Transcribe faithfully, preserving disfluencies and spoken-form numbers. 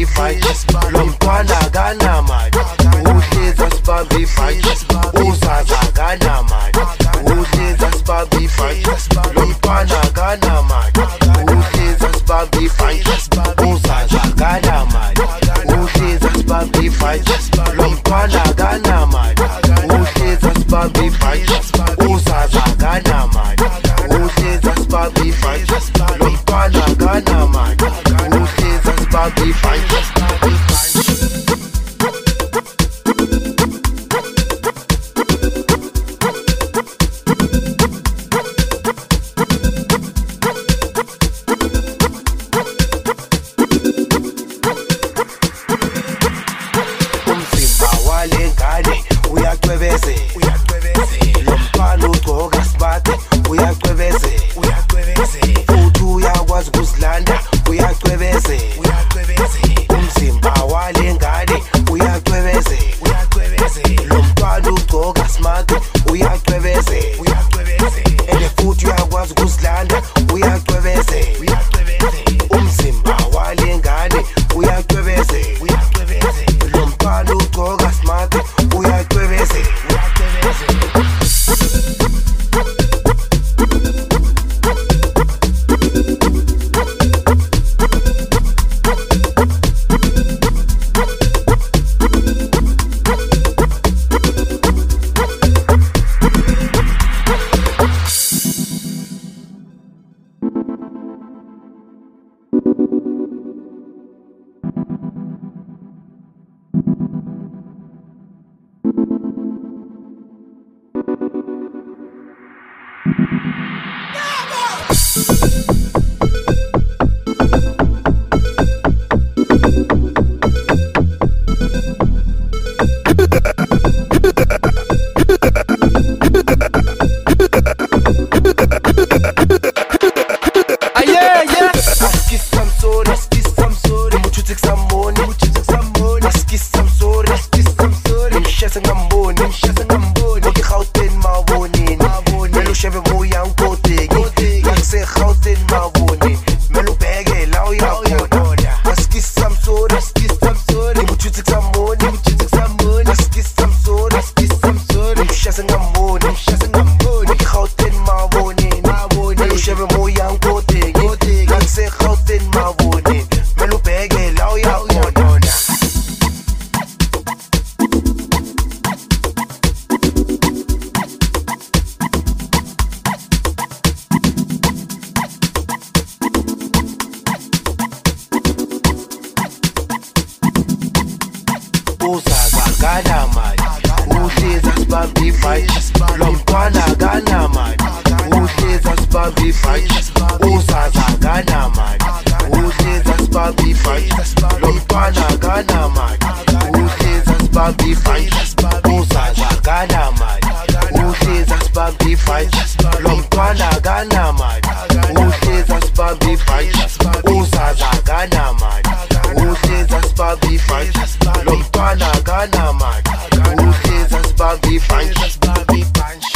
fight lo mntwana akanamali uhlezi asibambe fight uzaza akanamali uhlezi asibambe fight lo mntwana akanamali uhlezi asibambe fight uzaza akanamali uhlezi asibambe fight lo mntwana akanamali uhlezi asibambe fight uzaza akanamali uhlezi asibambe fight lo mntwana akanamali uhlezi asibambe fight. Uzaza akanamali uhlezi asibambe fight lo mntwana akanamali uhlezi asibambe fight uzaza akanamali uhlezi asibambe fight lo mntwana akanamali uhlezi asibambe fight uzaza akanamali uhlezi asibambe fight lo mntwana akanamali uhlezi asibambe fight uzaza akanamali uhlezi asibambe fight lo mntwana akanamali uhlezi asibambe fight.